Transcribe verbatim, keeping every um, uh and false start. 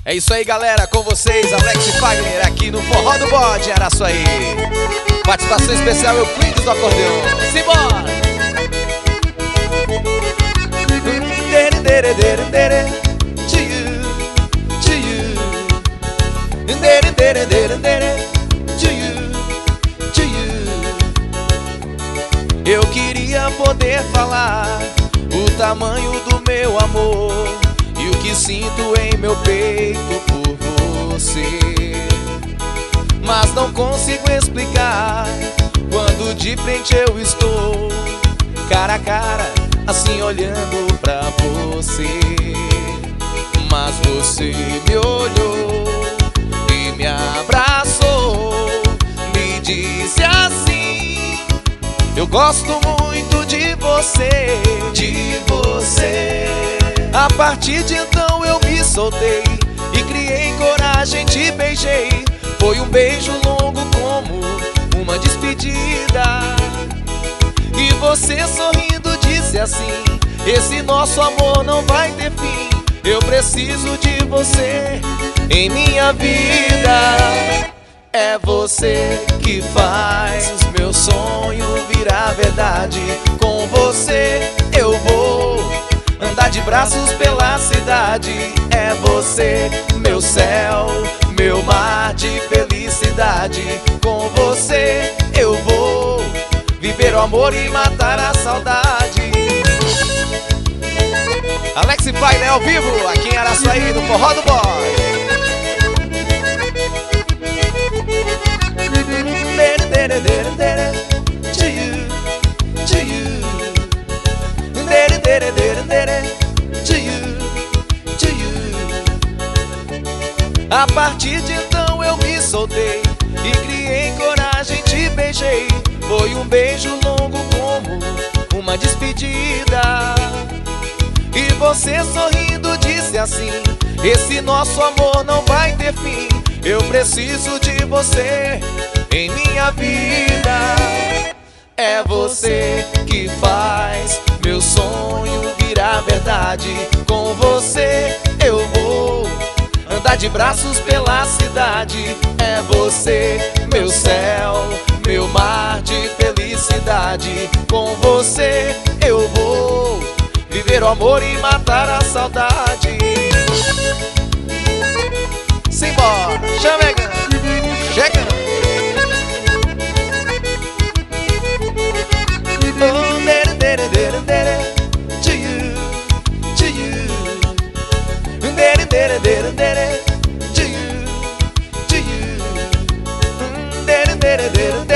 É isso aí, galera, com vocês, Alex Fagner, aqui no Forró do Bode, Araçuaí. Participação especial, Euclides do acordeão. Simbora! Eu queria poder falar o tamanho do meu amor e o que sinto em meu peito por você, mas não consigo explicar quando de frente eu estou, cara a cara, assim olhando pra você. Mas você me olhou e me abraçou, me disse assim: eu gosto muito de você, de você. A partir de então eu me soltei e criei coragem, te beijei. Foi um beijo longo como uma despedida. E você sorrindo disse assim: esse nosso amor não vai ter fim. Eu preciso de você em minha vida. É você que faz meu sonho virar verdade. Com você eu vou andar de braços pela cidade. É você, meu céu, meu mar de felicidade. Com você eu vou viver o amor e matar a saudade. Alex Fagner ao vivo, aqui em Araçuaí, no Forró do Bode. To you, to you, to you, to you. A partir de então eu me soltei e criei coragem, te beijei. Foi um beijo longo como uma despedida. E você sorrindo disse assim: esse nosso amor não vai ter fim. Eu preciso de você em minha vida. É você que faz meu sonho virar verdade. Com você eu vou andar de braços pela cidade. É você, meu céu, meu mar de felicidade. Com você eu vou viver o amor e matar a saudade. Simbora, chamega, chega. Oh, dere, dere, dere, dere. To you, to you. Dere, dere, dere, dere. To you, to you. Dere, dere, dere, dere.